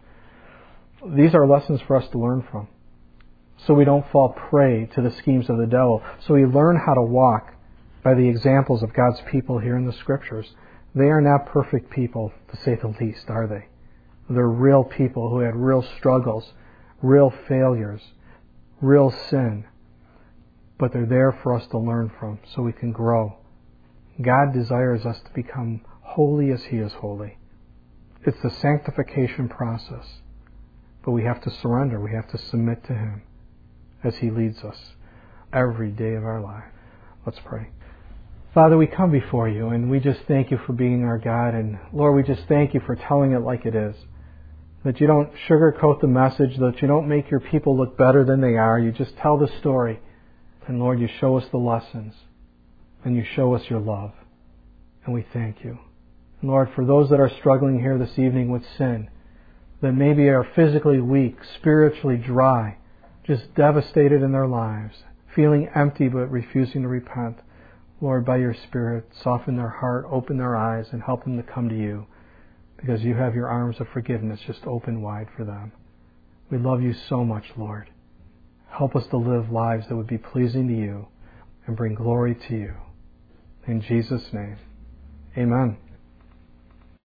These are lessons for us to learn from, so we don't fall prey to the schemes of the devil. So we learn how to walk by the examples of God's people here in the Scriptures. They are not perfect people, to say the least, are they? They're real people who had real struggles, real failures, real sin. But they're there for us to learn from, so we can grow. God desires us to become holy as He is holy. It's the sanctification process. But we have to surrender. We have to submit to Him as He leads us every day of our life. Let's pray. Father, we come before You, and we just thank You for being our God. And Lord, we just thank You for telling it like it is. That You don't sugarcoat the message, that You don't make Your people look better than they are. You just tell the story. And Lord, You show us the lessons. And You show us Your love. And we thank You. And Lord, for those that are struggling here this evening with sin, that maybe are physically weak, spiritually dry, just devastated in their lives, feeling empty but refusing to repent. Lord, by Your Spirit, soften their heart, open their eyes, and help them to come to You, because You have Your arms of forgiveness just open wide for them. We love You so much, Lord. Help us to live lives that would be pleasing to You and bring glory to You. In Jesus' name, amen.